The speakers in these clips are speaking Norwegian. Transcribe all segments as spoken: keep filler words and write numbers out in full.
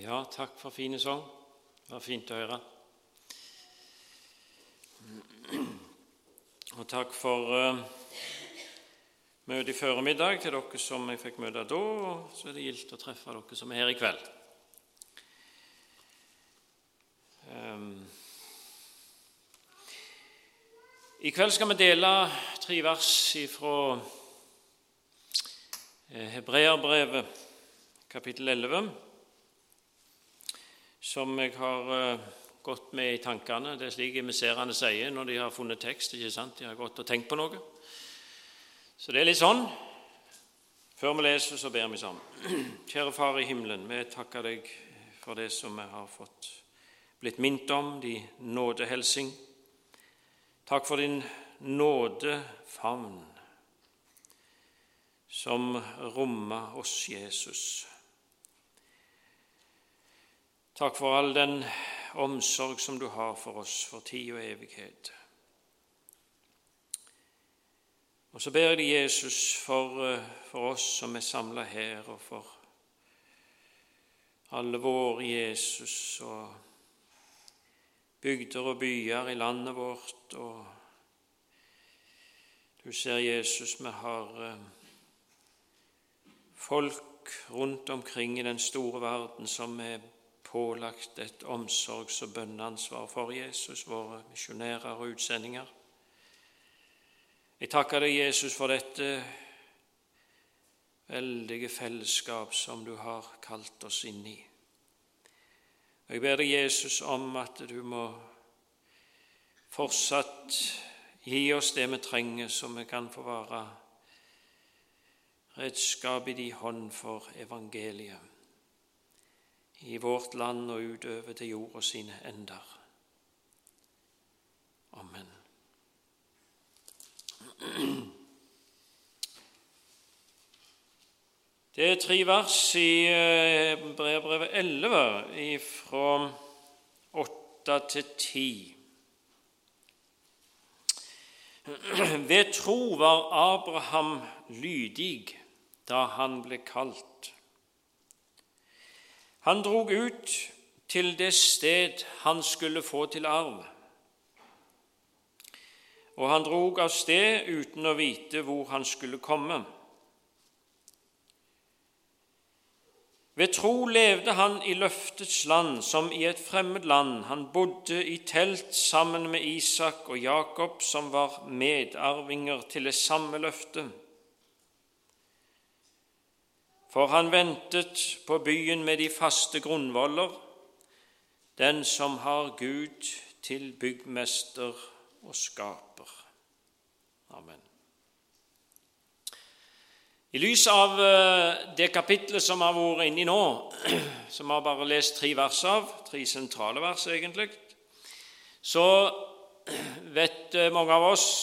Ja, takk for fine sang. Det var fint å høre. Og takk for uh, møtet i formiddag til dere som jeg fikk møte da, og så er det gildt å treffe dere som er her i kveld. Um, I kveld skal vi dele tre vers fra Hebreerbrevet, kapittel elleve, som jeg har uh, gått med i tankene. Det er slik emisserene sier når de har funnet tekst, ikke sant? De har gått og tenkt på noe. Så det er litt sånn. Før vi leser, så ber vi sammen. Kjære Far i himmelen, vi takker deg for det som vi har fått blitt minnet om, de nådehelsing. Takk for din nådefavn som rommer oss, Jesus. Takk for all den omsorg som du har for oss for tid og evighet. Og så ber jeg deg, Jesus, for, for oss som er samlet her, og for alle våre, Jesus, og bygder og byer i landet vårt. Og du ser, Jesus, vi har folk rundt omkring i den store verden som er pålagt et omsorgs- og bønneansvar for Jesus, våre misjonærer og utsendinger. Jeg takker deg, Jesus, for dette veldige fellesskap som du har kalt oss inn i. Og jeg ber deg, Jesus, om at du må fortsatt gi oss det vi trenger, så vi kan få være redskap i din hånd for evangeliet i vårt land og utover til jorda sine ender. Amen. Det er tre vers i Hebreerbrevet elleve, fra åtte til ti. Ved tro var Abraham lydig da han ble kalt. Han drog ut til det sted han skulle få til arv, og han drog av sted uten å vite hvor han skulle komme. Ved tro levde han i løftets land som i et fremmed land. Han bodde i telt sammen med Isak og Jakob, som var medarvinger til det samme løftet. For han ventet på byen med de faste grunnvoller, den som har Gud til byggmester og skaper. Amen. I lys av det kapitlet som har vært inne i nå, som har bare lest tre vers av, tre sentrale vers egentlig, så vet mange av oss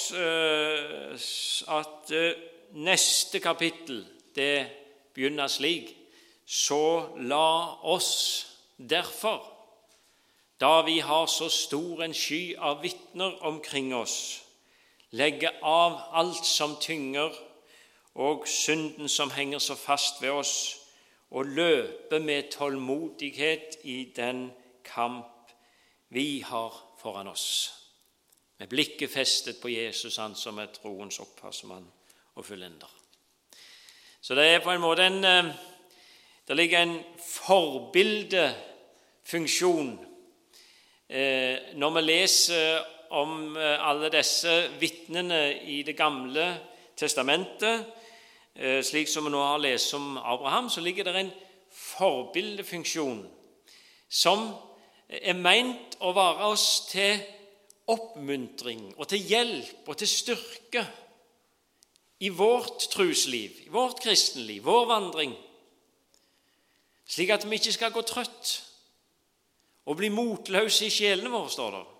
at neste kapittel, det begynner slik: så la oss derfor, da vi har så stor en sky av vitner omkring oss, legge av alt som tynger og synden som henger så fast ved oss, og løpe med tålmodighet i den kamp vi har foran oss, med blikket festet på Jesus, han som er troens opphavsmann og fullender. Så det er på en måte en, det ligger en forbildefunksjon eh, når vi leser om alle disse vitnene i det gamle testamentet, eh, slik som vi nå har lest om Abraham, så ligger det en forbildefunksjon som er ment å være oss til oppmuntring og til hjelp og til styrke i vårt trosliv, i vårt kristenliv, vår vandring, slik at vi ikke skal gå trøtt og bli motløse i sjelene våre, står det.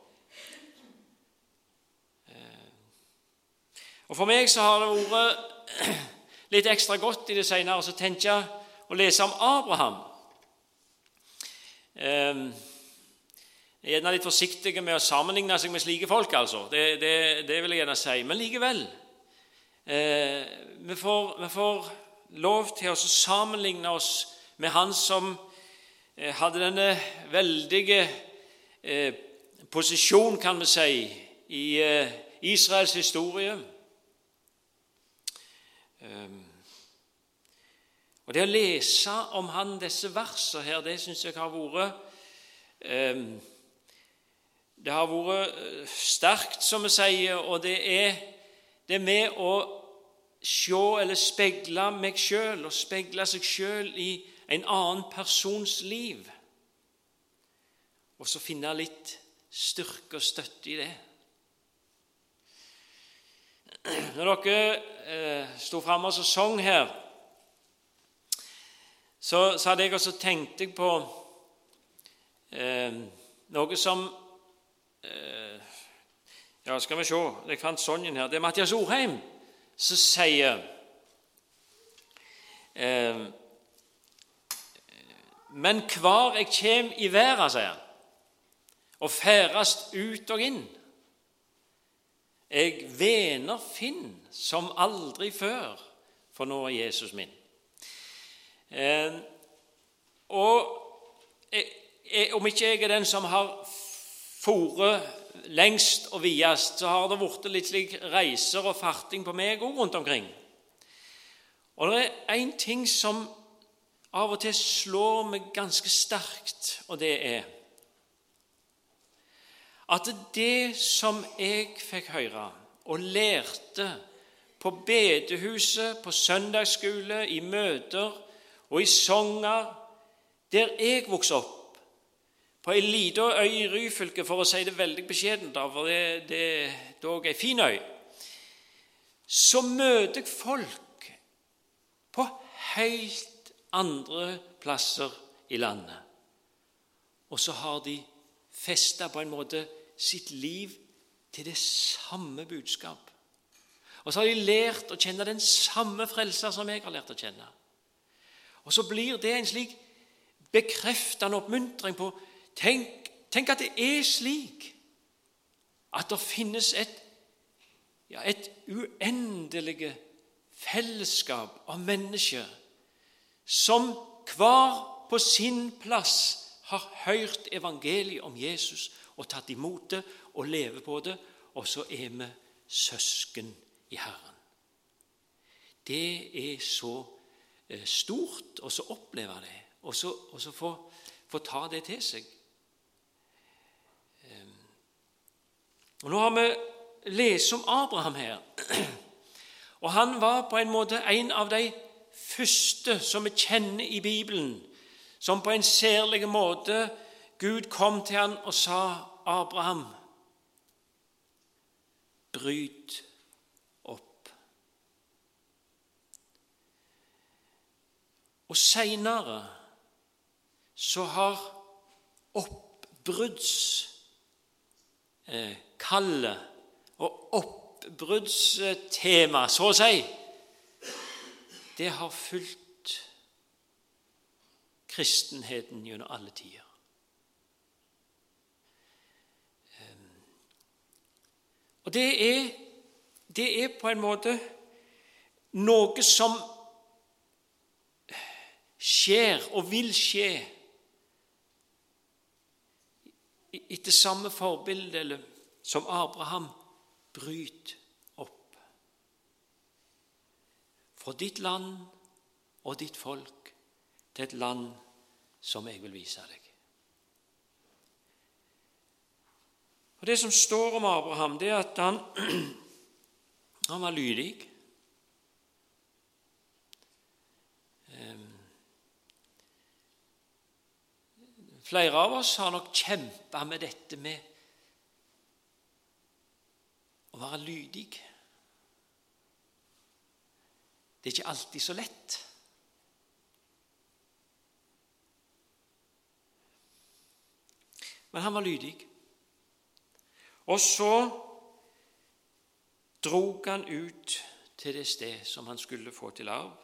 Og for meg så har det vært litt ekstra godt i det senere, så tenker jeg å lese om Abraham. Jeg er gjerne litt forsiktig med å sammenligne seg med slike folk, altså. Det, det, det vil jeg gjerne si, men likevel. Eh, vi, får, vi får lov til å sammenligne oss med han som hadde denne veldige eh, posisjon, kan vi si, i eh, Israels historie. Um, og det å lese om han disse versene her, det synes jeg har vært um, det har vært sterkt, som vi sier, og det er, det er med å se eller speile meg selv og speile seg selv i en annen persons liv, og så finne litt styrke og støtte i det. Når dere eh, stod fremme og sang her, så, så hadde jeg også tenkt jeg på eh, noe som eh, ja, skal vi se, jeg fant Sonjen her, det er Mathias Orheim som sier eh, men hvar jeg kjem i verden, sier han, og færast ut og inn, jeg vener finn som aldri før, for nå er Jesus min. Eh, og jeg, jeg, om ikke jeg er den som har foret lengst og videst, så har det vært litt slik reiser og farting på meg også rundt omkring. Og det er en ting som av og til slår meg ganske sterkt, og det er at det som jeg fikk høre og lærte på bedehuset, på søndagsskole, i møter og i sanger, der jeg vokste opp, på en liten øy i Ryfylke, for å si det veldig beskjedent, for det, det er dog en fin øy, så møter jeg folk på helt andre plasser i landet. Og så har de festet på en måte sitt liv til det samme budskap. Og så har de lært å kjenne den samme frelser som jeg har lært å kjenne. Og så blir det en slik bekreftende oppmuntring på tenk, tenk at det er slik at det finnes et, ja, et uendelig fellesskap av mennesker som hver på sin plass har hørt evangeliet om Jesus og tatt imot det og lever på det, og så er vi søsken i Herren. Det er så eh, stort å så oppleve det, og så, og så få, få ta det til seg. Um, og nå har vi lest om Abraham her, og han var på en måte en av de første som vi kjenner i Bibelen, som på en særlig måte Gud kom til han og sa, Abraham, bryt opp. Og senere så har oppbruddskallet og oppbruddstema, så å si, det har fulgt kristenheten gjennom alle tider. Og det er, det er på en måte noe som skjer og vil skje etter samme forbilde som Abraham bryt opp. Fra ditt land og ditt folk til et land som jeg vil vise deg. Og det som står om Abraham, det er at han, han var lydig. Flere av oss har nok kjempet med dette med å være lydig. Det er ikke alltid så lett. Men han var lydig. Og så drog han ut til det sted som han skulle få til arv.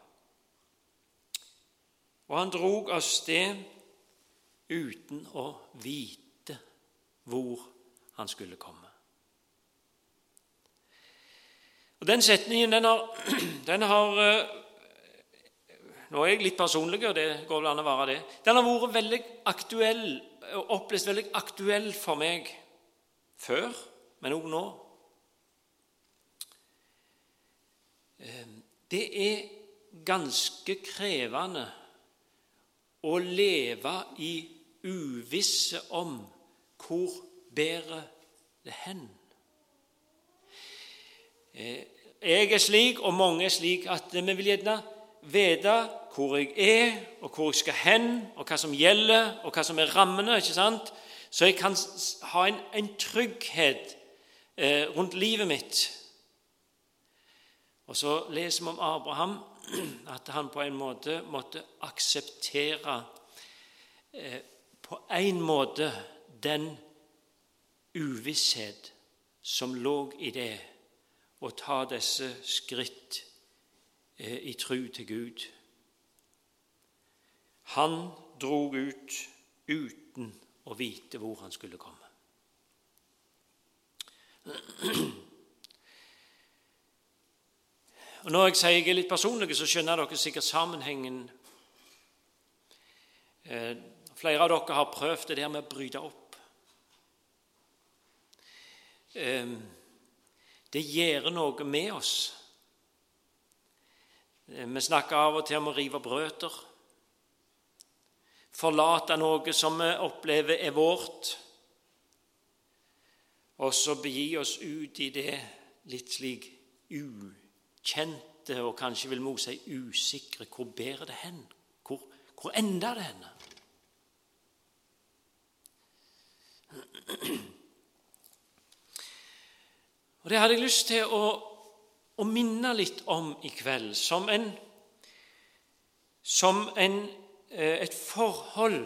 Og han drog av sted uten å vite hvor han skulle komme. Og den setningen, den har, den har nå er jeg litt personlig, og det går vel an å være det. Den har vært veldig aktuell, og opplevd veldig aktuell for meg før, men også nå. Det er ganske krevende å leve i uvisse om hvor bærer det hen. Jeg er slik, og mange er slik, at vi vil gjerne vite hvor jeg er, og hvor jeg skal hen, og hva som gjelder, og hva som er rammene, ikke sant? Så jeg kan ha en, en trygghet eh, rundt livet mitt. Og så leser vi om Abraham, at han på en måte måtte akseptere eh, på en måte den uvisshet som lå i det, å ta disse skritt eh, i tro til Gud. Han drog ut uten å vite hvor han skulle komme. Og når jeg sier jeg er litt personlig, så skjønner dere sikkert sammenhengen. Eh, flere av dere har prøvd det der med å bryte opp. Eh, Det gjør noe med oss. Vi snakker av og til om å rive brøter. Forlate noe som vi opplever er vårt. Og så begi oss ut i det litt slik ukjente, og kanskje vil vi si usikre. Hvor bærer det hen? Hvor, hvor ender det henne? Og det hadde jeg lyst til å, å minne litt om i kveld, som, en, som en, et forhold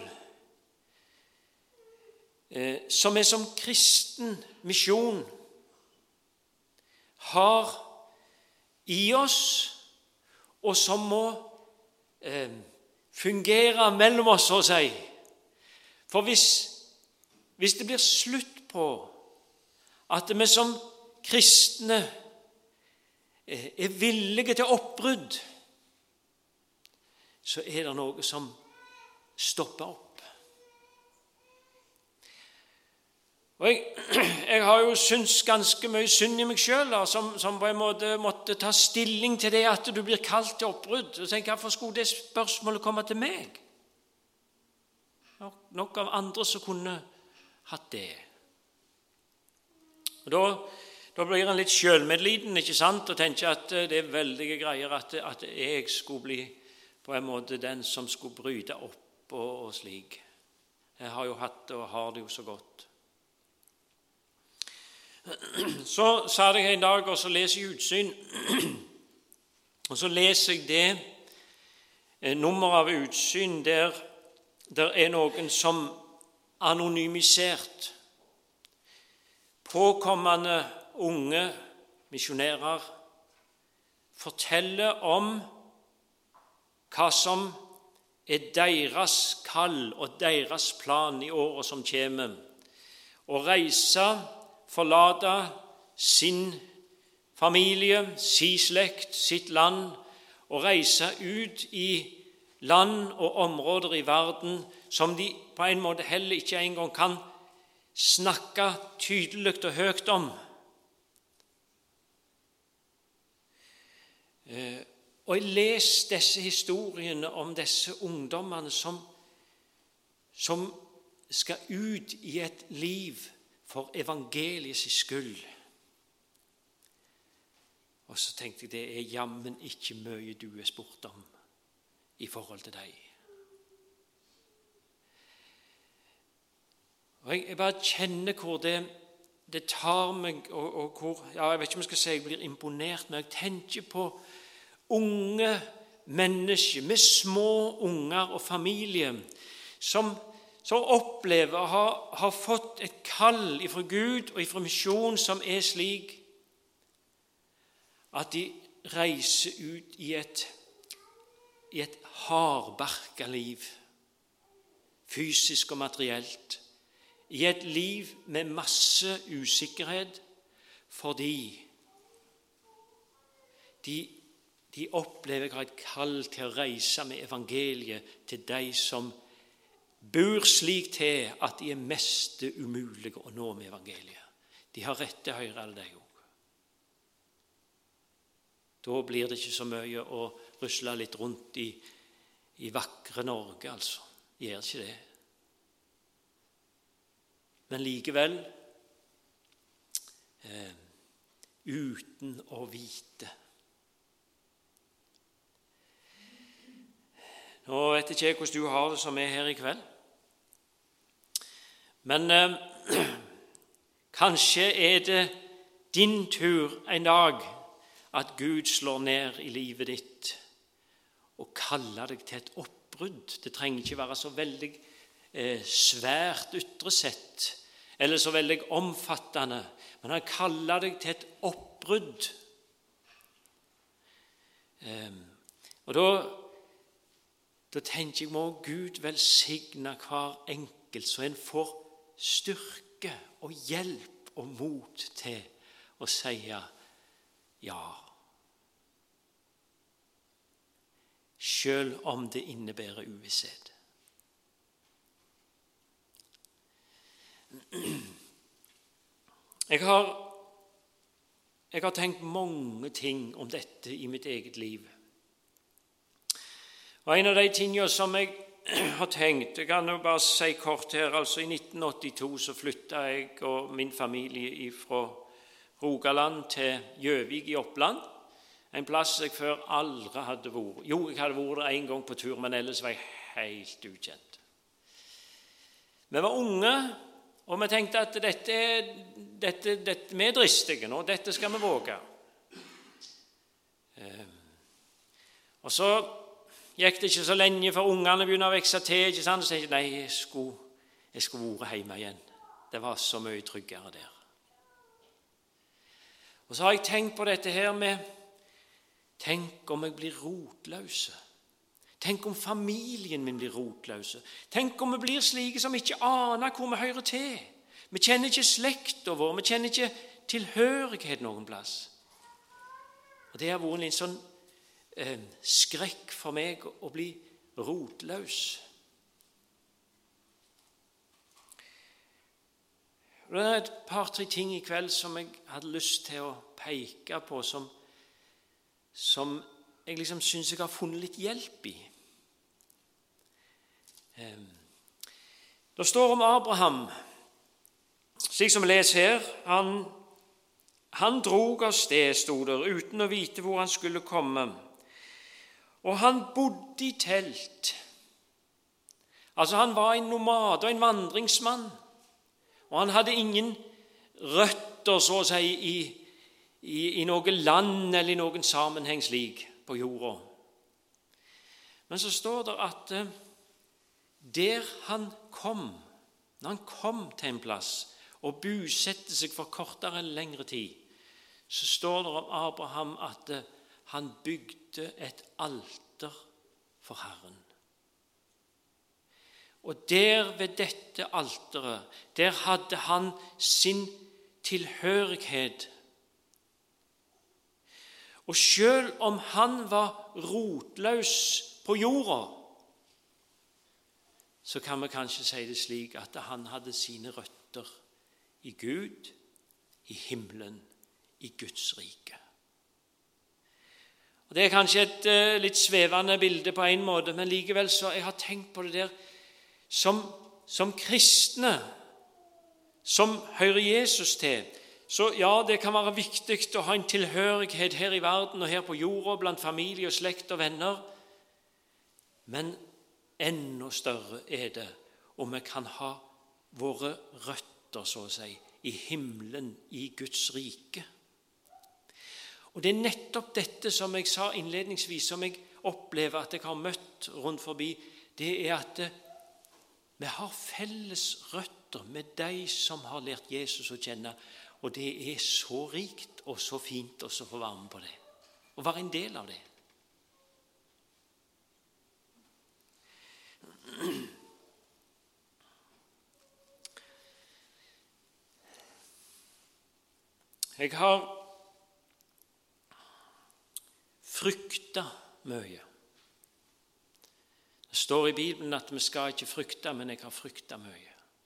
som vi som kristen misjon har i oss, og som må eh, fungere mellom oss, så å si. For hvis, hvis det blir slutt på at vi som kristne er villige til oppbrudd, så er det noe som stopper opp. Og jeg, jeg har jo syntes ganske mye synd i meg selv, som, som på en måte måtte ta stilling til det at du blir kalt til oppbrudd. Og tenk, hvorfor skulle det spørsmålet komme til meg? Nok av andre som kunne hatt det. Og da Da blir han litt selvmedliden, ikke sant, og tenker at det er veldige greier at, at jeg skulle bli på en måte den som skulle bryte opp og, og slik. Jeg har jo hatt det og har det jo så godt. Så sa jeg en dag, og så leser jeg utsyn, og så leser jeg det nummer av utsyn der der er noen som anonymisert påkommende unge misjonærer forteller om hva som er deres kall og deres plan i året som kommer. Å reise, forlate sin familie, sin slekt, sitt land, og reise ut i land og områder i verden som de på en måte heller ikke engang kan snakke tydelig og høyt om. Og jeg leser disse historiene om disse ungdommene som, som skal ut i et liv for evangeliets skyld. Og så tenkte jeg, det er jammen ikke mye du er spurt om i forhold til deg. Og jeg, jeg bare kjenner hvor det, det tar meg, og, og hvor, ja, jeg vet ikke om jeg skal si jeg blir imponert, men jeg tenker på unge mennesker med små unger og familie som, som opplever å ha, ha fått et kall fra Gud og fra misjon som er slik at de reiser ut i et, i et hardbarka liv, fysisk og materielt, i et liv med masse usikkerhet, fordi de de opplever jeg har et kall til å reise med evangeliet til de som bor slik til at de er mest umulige å nå med evangeliet. De har rett til høyre alle de òg. Da blir det ikke så mye å rusle litt rundt i, i vakre Norge, altså. Gjør ikke det. Men likevel, eh, uten å vite. Nå vet ikke jeg hvordan du har det som er her i kveld. Men eh, kanskje er det din tur en dag at Gud slår ned i livet ditt og kaller deg til et oppbrudd. Det trenger ikke være så veldig eh, svært ytre sett, eller så veldig omfattende, men han kaller deg til et oppbrudd. Eh, og da, da tenker jeg, må Gud velsigne hver enkelt, så en får styrke og hjelp og mot til å si ja. Selv om det innebærer uvisshet. Jeg har, jeg har tenkt mange ting om dette i mitt eget liv. Og en av de tingene som jeg har tenkt, jeg kan jo bare si kort her, altså i nitten åttito så flyttet jeg og min familie fra Rogaland til Gjøvik i Oppland, en plass jeg før aldri hadde vært. Jo, jeg hadde vært der en gang på tur, men ellers var jeg helt ukjent. Vi var unge, og vi tenkte at dette, dette, dette vi er dristige nå, dette skal vi våge. Og så gikk det ikke så lenge for ungene begynte å vokse til, ikke sant? Så tenkte jeg, nei, jeg skulle, jeg skulle være hjemme igjen. Det var så mye tryggere der. Og så har jeg tenkt på dette her med, tenk om jeg blir rotløse. Tenk om familien min blir rotløse. Tenk om vi blir slike som ikke aner hvor vi hører til. Vi kjenner ikke slekten vår, vi kjenner ikke tilhørighet noen plass. Og det har vært en sånn Eh, skrekk for meg å bli rotløs. Det er et par-tre ting i kveld som jeg hadde lyst til å peke på, som, som jeg liksom synes jeg har funnet litt hjelp i. Eh, det står om Abraham, slik som vi leser her. Han, han drog av sted, stod der, uten å vite hvor han skulle komme. Og han bodde i telt. Altså han var en nomad og en vandringsmann. Og han hadde ingen røtter, så å si, i, i, i noe land eller i noen sammenheng slik på jorda. Men så står det at der han kom, når han kom til en plass og bosatte seg for kortere eller lengre tid, så står det om Abraham at han bygde et alter for Herren. Og der ved dette alteret, der hadde han sin tilhørighet. Og selv om han var rotløs på jorda, så kan vi kanskje si det slik at han hadde sine røtter i Gud, i himmelen, i Guds rike. Og det er kanskje et uh, litt svevende bilde på en måte, men likevel så jeg har tenkt på det der som, som kristne, som hører Jesus til. Så ja, det kan være viktig å ha en tilhørighet her i verden og her på jorda, blant familie og slekt og venner. Men enda større er det om vi kan ha våre røtter, så å si, i himmelen, i Guds rike. Og det er nettopp dette som jeg sa innledningsvis, som jeg opplever at jeg har møtt rundt forbi, det er at vi har felles røtter med de som har lært Jesus å kjenne, og det er så rikt og så fint å få være med på det, og være en del av det. Jeg har frykte mye. Det står i Bibelen at vi skal ikke frykte, men jeg har fryktet mye.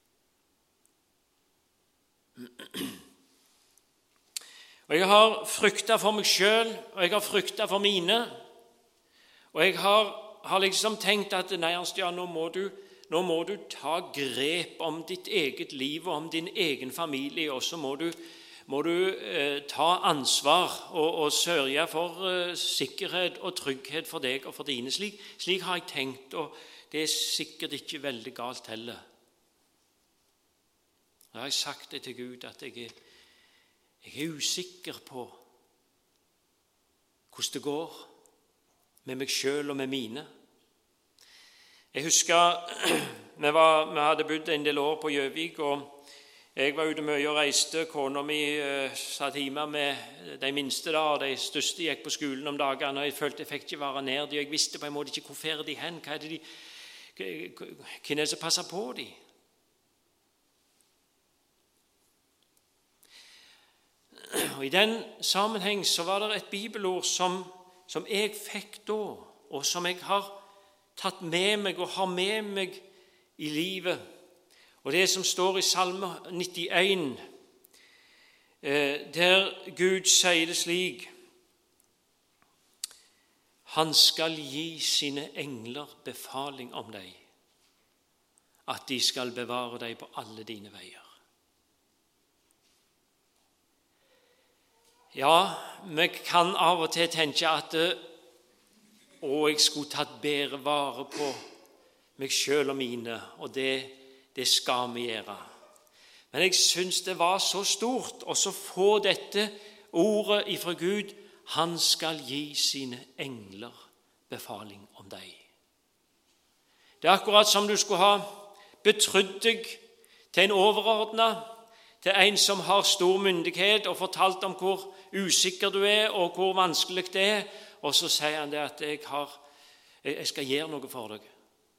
Og jeg har fryktet for meg selv, og jeg har fryktet for mine. Og jeg har, har liksom tenkt at nei, ja, nå, må du, nå må du ta grep om ditt eget liv og om din egen familie, og så må du, må du eh, ta ansvar og, og sørge for eh, sikkerhet og trygghet for deg og for dine. Slik, slik har jeg tenkt, og det er sikkert ikke veldig galt heller. Da har jeg sagt det til Gud at jeg er, jeg er usikker på hvordan det går med meg selv og med mine. Jeg husker vi, var, vi hadde bodd en del år på Gjøvik, og jeg var ute mye og reiste. Kona mi uh, satt hjemme med de minste da, og de største gikk på skolen om dagene, og jeg følte jeg fikk ikke være nær dem. Jeg visste på en måte ikke hvor fer de hen, hva er det de, hvem er det som passer på dem? Og i den sammenheng så var det et bibelord som, som jeg fikk da, og som jeg har tatt med meg og har med meg i livet. Og det som står i Salme nittien, der Gud sier det slik: Han skal gi sine engler befaling om deg, at de skal bevare deg på alle dine veier. Ja, vi kan av og til tenke at å, jeg skulle tatt bedre vare på meg selv og mine, og det, det skal vi gjøre. Men jeg synes det var så stort å så få dette ordet ifra Gud: Han skal gi sine engler befaling om deg. Det er akkurat som du skulle ha betrodd deg til en overordnet, til en som har stor myndighet, og fortalt om hvor usikker du er, og hvor vanskelig det er, og så sier han det at jeg, har, jeg skal gjøre noe for deg.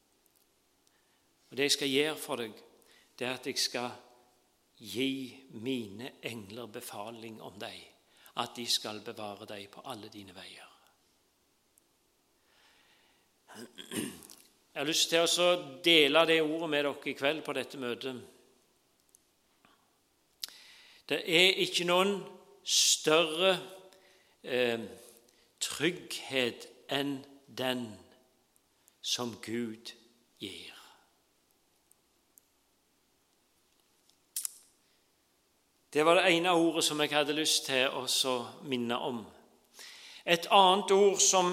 Og det jeg skal gjøre for deg, det er at jeg skal gi mine engler befaling om deg, at de skal bevare deg på alle dine veier. Jeg har lyst til å dele det ordet med dere i kveld på dette møtet. Det er ikke noen større eh, trygghet enn den som Gud gir. Det var det ene ordet som jeg hadde lyst til å minne om. Et annet ord som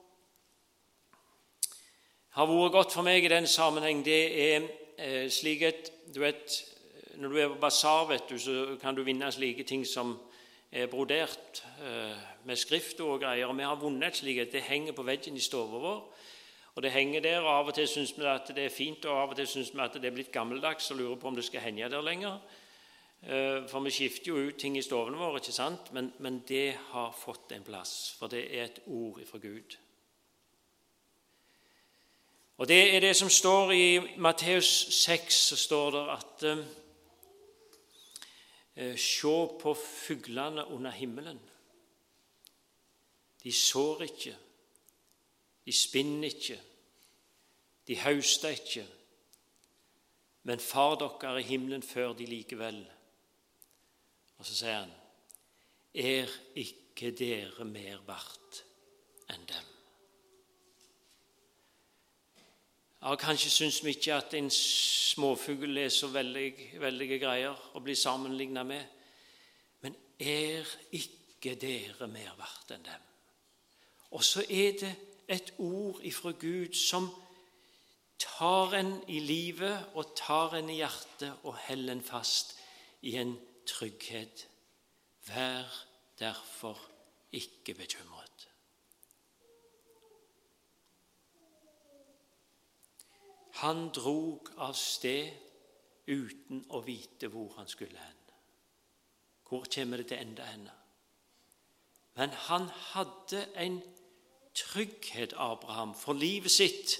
har vært godt for meg i den sammenheng, det er eh, slik et, du vet, når du er på basar, vet du, så kan du vinne slike ting som er brodert eh, med skrift og greier. Og vi har vunnet et slikt, det henger på veggen i stoven vår, og det henger der, og av og til synes vi at det er fint, og av og til synes vi at det er blitt gammeldags, og lurer på om det skal henge der lenger. Eh, for vi skifter jo ut ting i stoven vår, ikke sant? Men, men det har fått en plass, for det er et ord fra Gud. Og det er det som står i Matteus seks, så står det at eh, se på fuglene under himmelen. De sår ikke, de spinner ikke, de høster ikke, men far dere i himmelen før de likevel. Og så sier han: er ikke dere mer verdt enn dem? Ja, kanskje synes vi ikke at en småfugl er så veldig, veldige greier å bli sammenlignet med, men er ikke dere mer verdt enn dem? Og så er det et ord ifra Gud som tar en i livet og tar en i hjertet og heller en fast i en trygghet. Vær derfor ikke bekymret. Han drog av sted uten å vite hvor han skulle hen. Hvor kommer det til enda henne? Men han hadde en trygghet, Abraham, for livet sitt.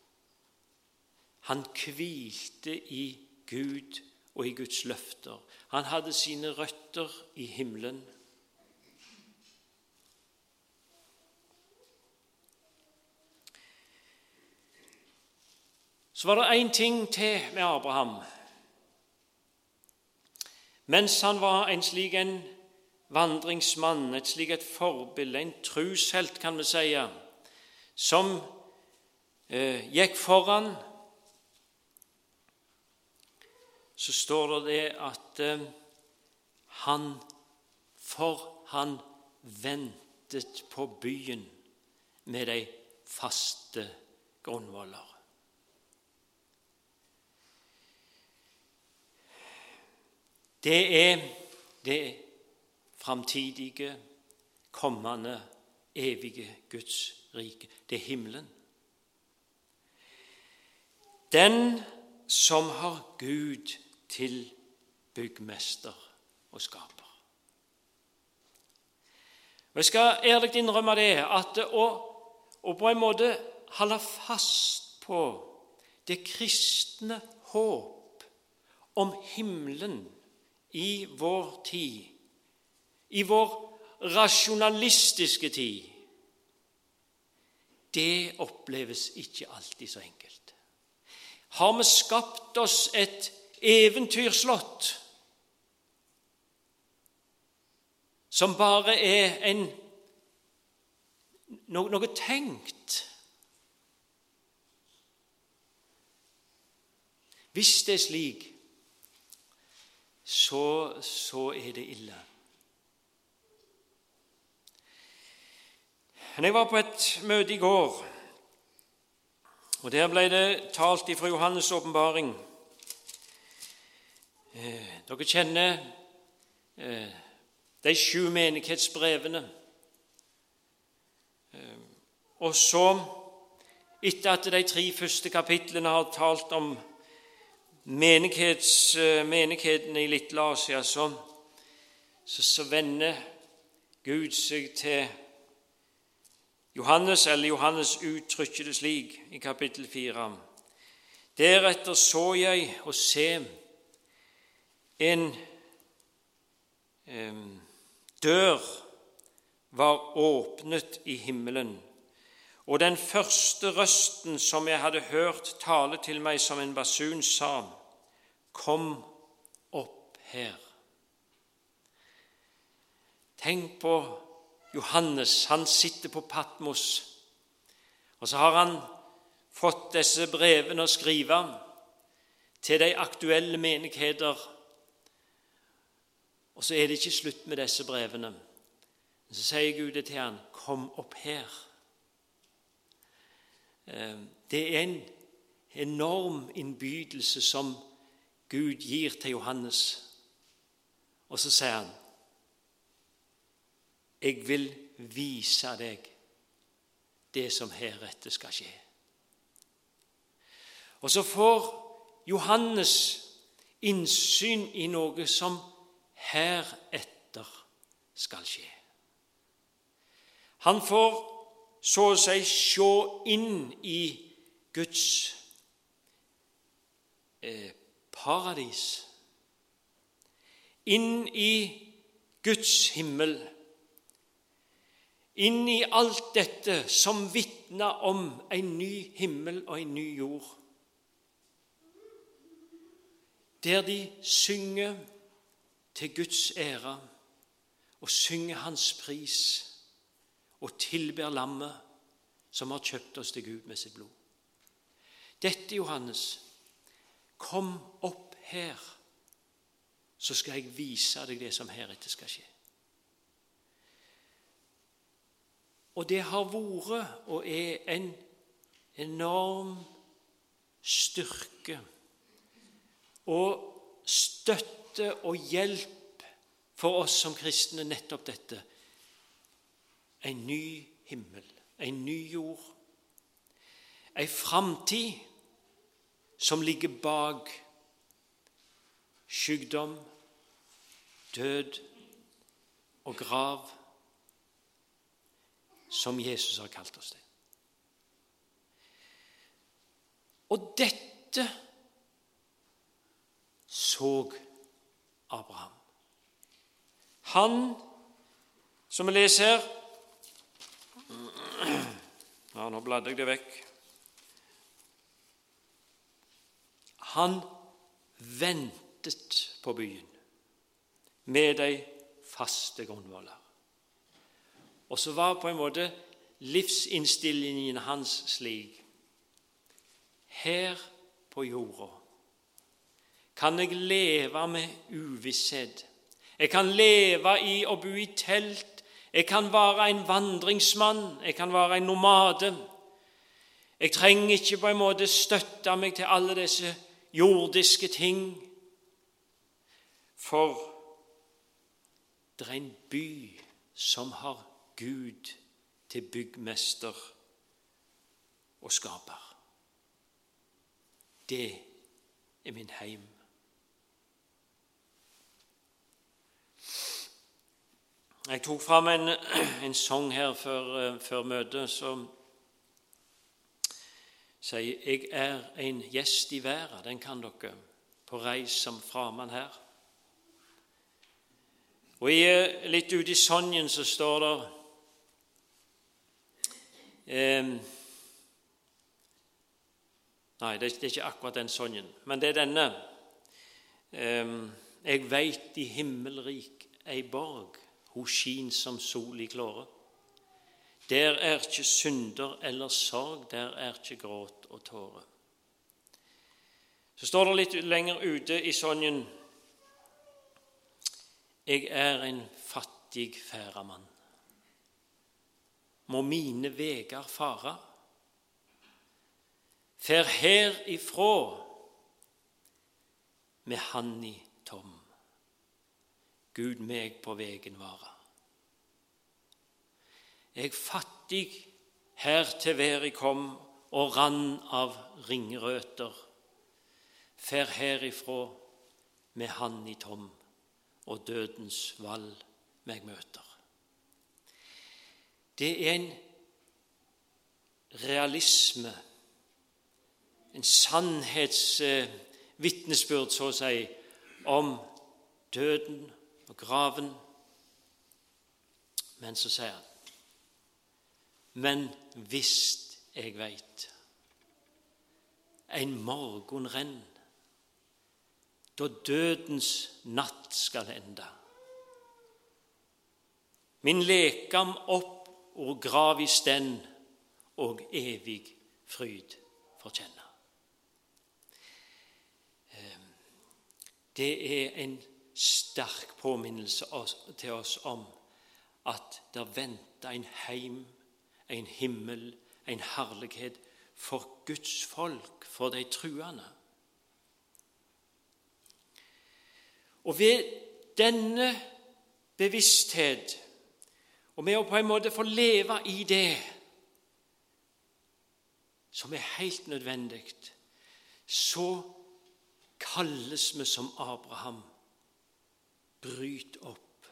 Han hvilte i Gud og i Guds løfter. Han hadde sine røtter i himmelen. Så var det en ting til med Abraham. Mens han var en slik en vandringsmann, et slik et forbilde, en trushelt kan vi si, som eh, gikk foran, så står det det at eh, han, for han ventet på byen med de faste grunnvoller. Det er det framtidige, kommende, evige Guds rike. Det er himmelen. Den som har Gud til byggmester og skaper. Og jeg skal ærlig innrømme det, at å, å på en måte holde fast på det kristne håp om himmelen i vår tid, i vår rasjonalistiske tid, det oppleves ikke alltid så enkelt. Har vi skapt oss et eventyrslott som bare er en, noe, noe tenkt? Hvis det er slik, så, så er det ille. Jeg var på et møte i går, og der ble det talt fra Johannes' åpenbaring. Eh, dere kjenner eh, de sju menighetsbrevene. Eh, og så, etter at de tre første kapitlene har talt om menighets, menighetene i Littelasia, så, så, så vender Gud seg til Johannes, eller Johannes uttrykker det slik i kapittel fire. Deretter så jeg og se en eh, dør var åpnet i himmelen, og den første røsten som jeg hadde hørt tale til meg som en basun sa, kom opp her. Tenk på Johannes, han sitter på Patmos, og så har han fått disse brevene å skrive til de aktuelle menigheter, og så er det ikke slutt med disse brevene. Så sier Gud til han, kom opp her. Det er en enorm innbydelse som Gud gir til Johannes, og så sier han, jeg vil vise deg det som heretter skal skje. Og så får Johannes innsyn i noe som heretter skal skje. Han får så å si se inn i Guds eh, paradis, inn i Guds himmel, inn i alt dette som vitner om en ny himmel og en ny jord, der de synger til Guds ære og synger hans pris og tilber lammet som har kjøpt oss til Gud med sitt blod. Dette, Johannes, kom opp her, så skal jeg vise deg det som heretter skal skje. Og det har vært og er en enorm styrke og støtte og hjelp for oss som kristne, nettopp dette. En ny himmel, en ny jord, en framtid som ligger bak sykdom, død og grav, som Jesus har kalt oss til. Og dette så Abraham. Han, som vi leser her, ja, nå bladde jeg det vekk. han ventet på byen med de faste grunnvoller. Og så var på en måte livsinnstillingen hans slik: her på jorda kan jeg leve med uvisshet. Jeg kan leve i å bo i telt. Jeg kan være en vandringsmann. Jeg kan være en nomade. Jeg trenger ikke på en måte støtte meg til alle disse jordiske ting. For det er en by som har Gud til byggmester og skaper. Det er min heim. Jeg tok fram en, en sang her før, før møtet som sier: jeg er en gjest i verden. Den kan dere på reis som framann her. Og i, litt ute i sangen så står det eh, Nei, det, det er ikke akkurat den sangen, men det er denne. Eh, jeg vet i himmelrik ei borg, hun skin som sol i klåre. Der er ikke synder eller sorg, der er ikke gråt og tåre. Så står det litt lenger ute i sangen: jeg er en fattig færamann. Må mine vegar fara. Fær her ifrå med hand i tom. Gud meg på vegen vara. Jeg fattig her til vær jeg kom, og rann av ringrøter. Fær herifrå med hand i tom, og dødens vall meg møter. Det er en realisme, en sannhetsvitnesbyrd, så å si, om døden og graven. Men så sier han: men visst jeg veit, en morgen renn, da dødens natt skal enda. Min lekam opp og grav i stenn, og evig fryd forkjenna. Det er en sterk påminnelse til oss om at det venter en heim, en himmel, en herlighet for Guds folk, for de truende. Og ved denne bevissthet, og med å på en måte få leve i det som er helt nødvendig, så kalles vi som Abraham: bryt opp.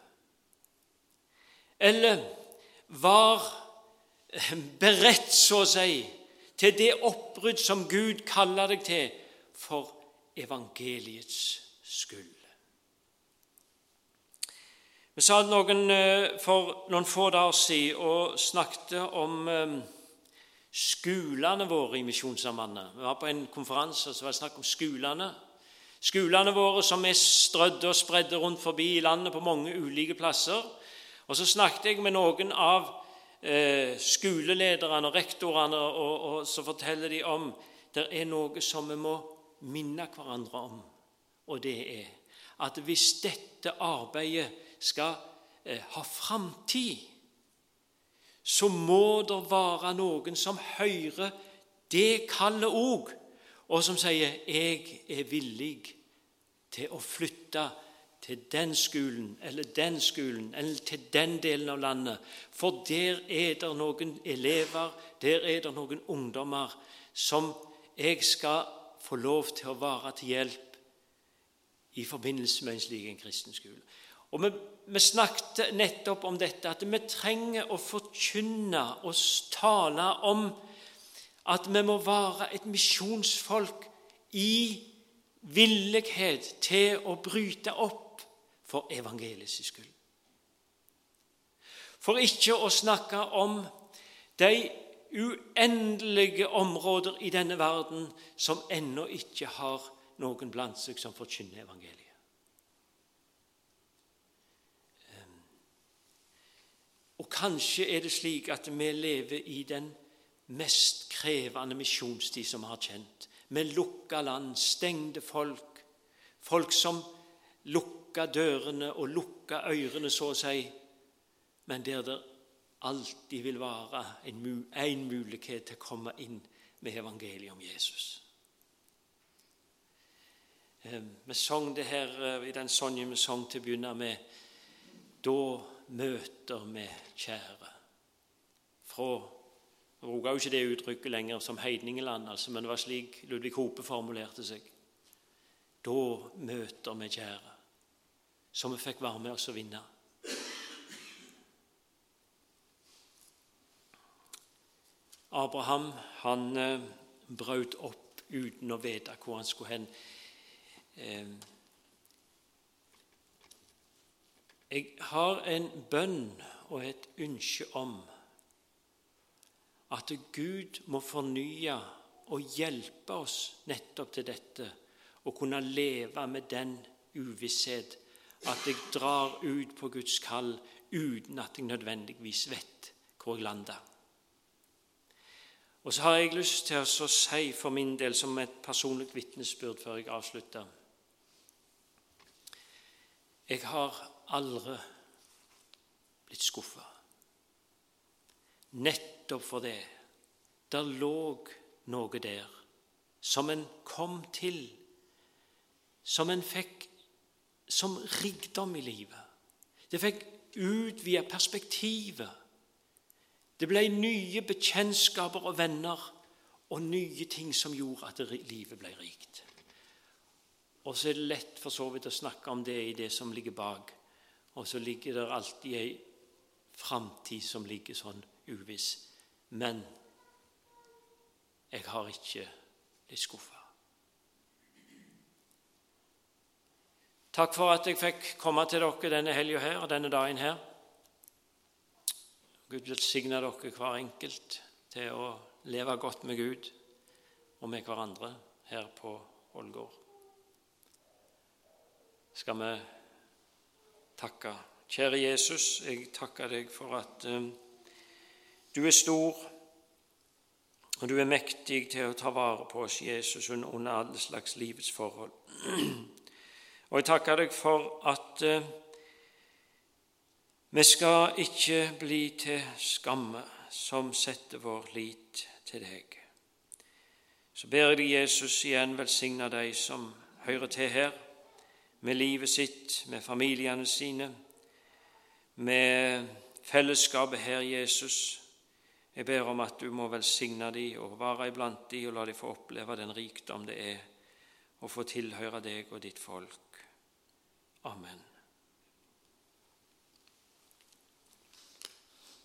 Eller var beredt, så å si, til det oppbrudd som Gud kaller deg til for evangeliets skyld. Vi sa noen for noen få dager siden og snakket om skolene våre i Misjonssambandet. Vi var på en konferanse som var snakk om skolene. Skolene våre som er strødde og spredde rundt forbi i landet på mange ulike plasser. Og så snakket jeg med noen av eh, skolelederne og rektorene, og, og så forteller de om det er noe som vi må minne hverandre om. Og det er at hvis dette arbeidet skal eh, ha framtid, så må det være noen som hører det kallet også, og som sier: jeg er villig til å flytte til den skolen, eller den skolen, eller til den delen av landet, for der er det noen elever, der er det noen ungdommer som jeg skal få lov til å være til hjelp i forbindelse med en slik en kristen skole. Og vi, vi snakket nettopp om dette, at vi trenger å forkynne og tale om at vi må være et misjonsfolk i villighet til å bryte opp for evangeliets skyld. For ikke å snakke om de uendelige områder i denne verden som ennå ikke har noen blant seg som forkynner evangeliet. Og kanskje er det slik at vi lever i den mest krevende misjonstid som vi har kjent, med lukka land, stengte folk, folk som lukka dørene og lukka ørene, så å si, men der det alltid vil være en, en mulighet til å komme inn med evangeliet om Jesus. Vi sang det her i den sangen vi sang til å begynne med, da møter med kjære. Fra, jeg bruker jo ikke det uttrykket lenger som heidningeland, altså, men det var slik Ludvig Hope formulerte seg. Da møter med kjære, som vi fikk være med oss å vinne. Abraham, han eh, brøt opp uten å vite hvor han skulle hen. Eh, Jeg har en bønn og et ønske om at Gud må fornye og hjelpe oss nettopp til dette, og kunne leve med den uvisshet at jeg drar ut på Guds kall uten at jeg nødvendigvis vet hvor jeg lander. Og så har jeg lyst til å si for min del som et personlig vitnesbyrd før jeg avslutter. Jeg har aldri blitt skuffet. Nettopp for det. Der lå noe der som en kom til, som en fikk som rikdom i livet. Det fikk utvidet perspektivet. Det ble nye bekjentskaper og venner og nye ting som gjorde at livet ble rikt. Og så er det lett for så vidt å snakke om det i det som ligger bak. Og så ligger det alltid en framtid som ligger sånn uviss. Men jeg har ikke blitt skuffet. Takk for at jeg fikk komme til dere denne helgen her og denne dagen her. Gud velsigne dere hver enkelt til å leve godt med Gud og med hverandre her på Ålgård. Skal vi takke. Kjære Jesus, jeg takker deg for at um, du er stor, og du er mektig til å ta vare på oss, Jesus, under alle slags livets forhold. Og jeg takker deg for at uh, vi skal ikke bli til skamme som setter vår lit til deg. Så ber jeg deg, Jesus, igjen velsigne deg som hører til her, med livet sitt, med familiene sine, med fellesskapet her, Jesus. Jeg ber om at du må velsigne dem og være iblant dem og la dem få oppleve den rikdom det er å få tilhøre deg og ditt folk. Amen.